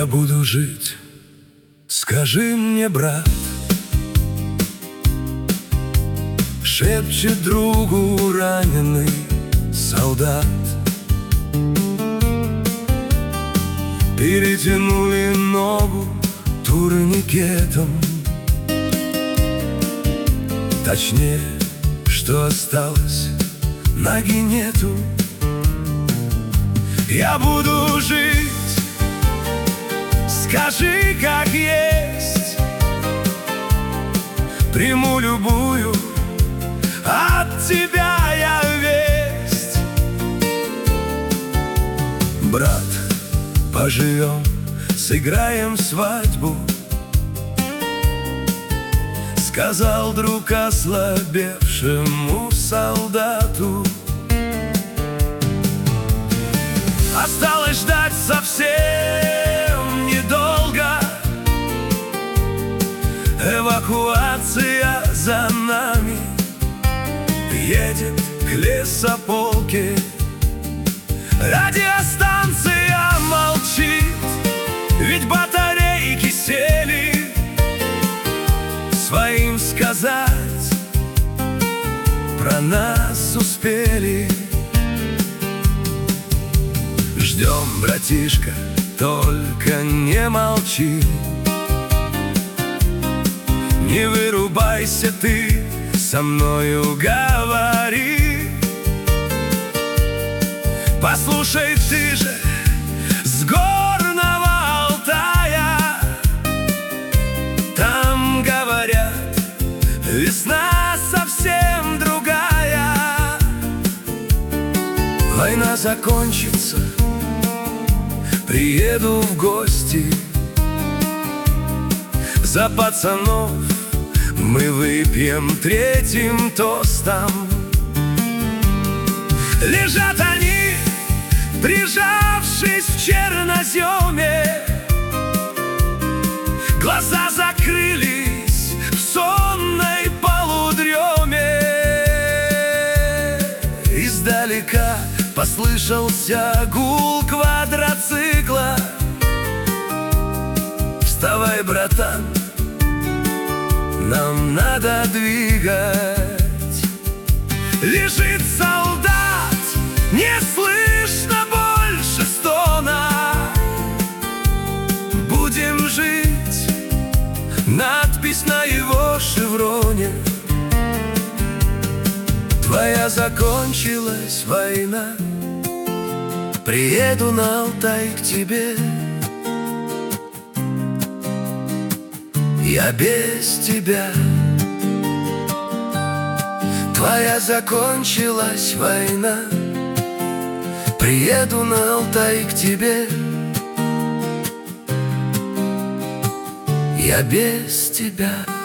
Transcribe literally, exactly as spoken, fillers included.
буду жить, скажи мне, брат. Шепчет другу раненый солдат. Перетянули ногу турникетом. Точнее, что осталось, ноги нету. Я буду жить, скажи, как есть. Приму любую от тебя я весть. Брат, поживем, сыграем свадьбу, сказал друг ослабевшему солдату. Осталось ждать совсем недолго. Эвакуация за нами. Едет к лесополке. Радиостанция молчит, ведь батарейки сели. Своим сказать про нас успели. Ждем, братишка, только не молчи. Не вырубайся ты, со мною говори. Послушай ты же с горного Алтая. Там говорят, весна совсем другая. Война закончится, приеду в гости. За пацанов мы выпьем третьим тостом. Лежат они, прижавшись в черноземе. Глаза закрылись в сонной полудреме. Издалека послышался гул квадроцикла. Вставай, братан, нам надо двигать. Лежит солдат, не слышно больше стона. Будем жить, надпись на его шевроне. Твоя закончилась война. Приеду на Алтай к тебе. Я без тебя. Твоя закончилась война. Приеду на Алтай к тебе. Я без тебя.